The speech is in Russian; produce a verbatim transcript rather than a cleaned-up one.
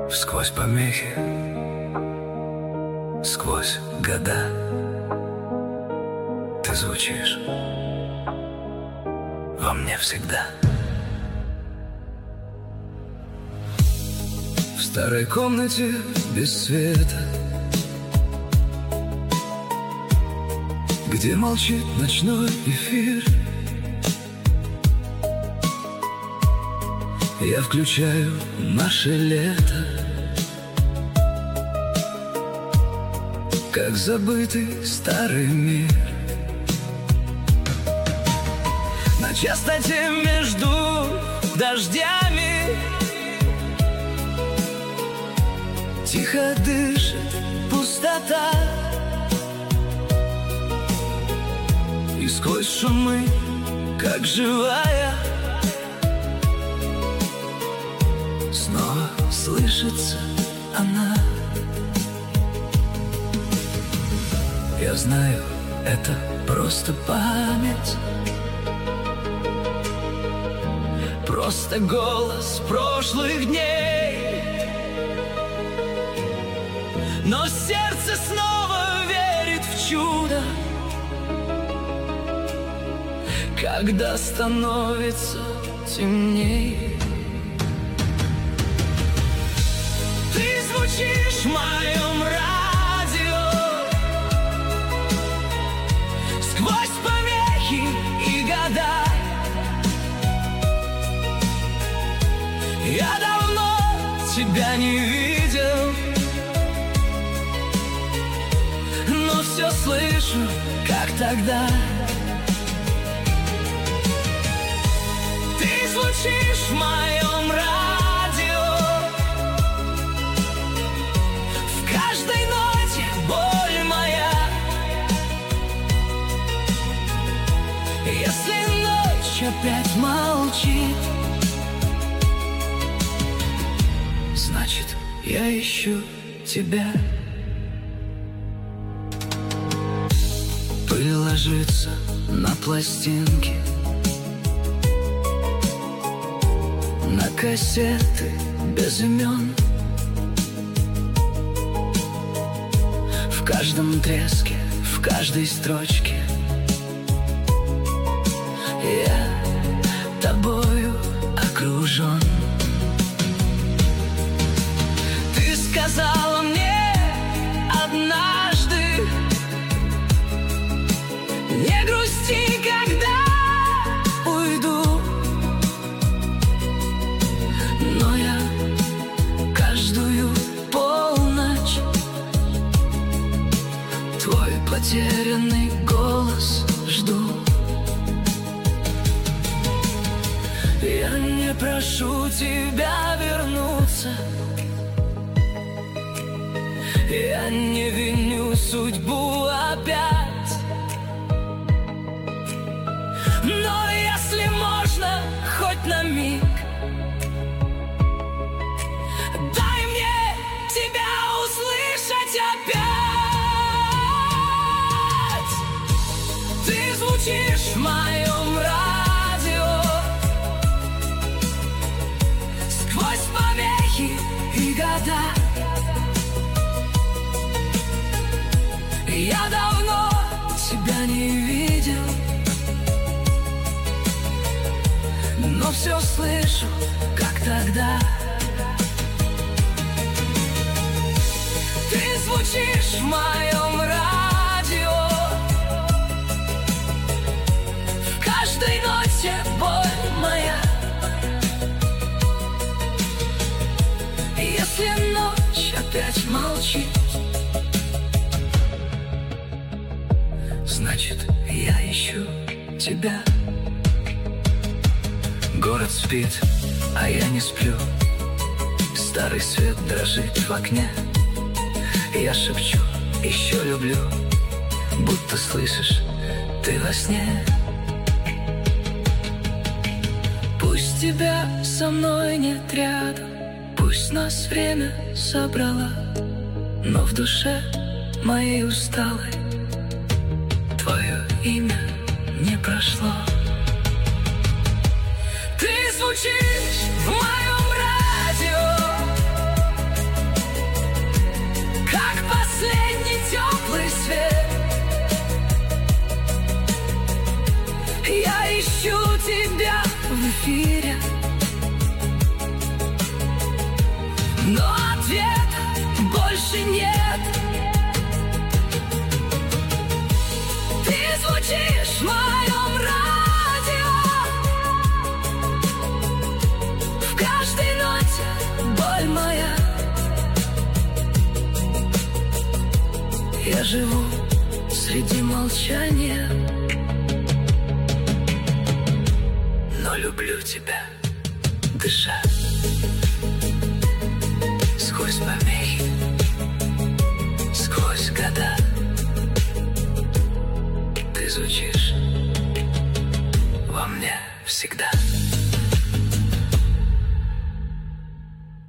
Сквозь помехи, сквозь года ты звучишь во мне всегда. В старой комнате без света, где молчит ночной эфир, я включаю наше лето, как забытый старый мир. На частоте между дождями тихо дышит пустота, и сквозь шумы, как живая, снова слышится она. Я знаю, это просто память, просто голос прошлых дней, но сердце снова верит в чудо, когда становится темней. Ты звучишь в моем радио сквозь помехи и года. Я давно тебя не видел, но все слышу, как тогда. Ты звучишь в моем радио, в каждой ноте боль моя. Если ночь опять молчит, значит, я ищу тебя. Пыль ложится на пластинки, на кассеты без имен. В каждом треске, в каждой строчке я тобою окружен. Ты сказала мне однажды: не грусти, когда уйду. Но я каждую полночь твой потерянный голос жду. Я не прошу тебя вернуться, я не виню судьбу опять, но если можно, хоть на миг, дай мне тебя услышать опять. Ты звучишь в моем радио сквозь помехи и года. Я давно тебя не видел, но все слышу, как тогда. Ты звучишь в моем радио, в каждой ноте боль моя. Если ночь опять молчит, значит, я ищу тебя. Город спит, а я не сплю. Старый свет дрожит в окне. Я шепчу, еще люблю, будто слышишь ты во сне. Пусть тебя со мной нет рядом, пусть нас время собрало, но в душе моей усталой твое имя не прошло. Ты звучишь в моем радио но ответа больше нет. Ты звучишь в моем радио, в каждой ноте боль моя. Я живу среди молчания, но люблю тебя, дыша сквозь помехи, сквозь года. Ты звучишь во мне всегда.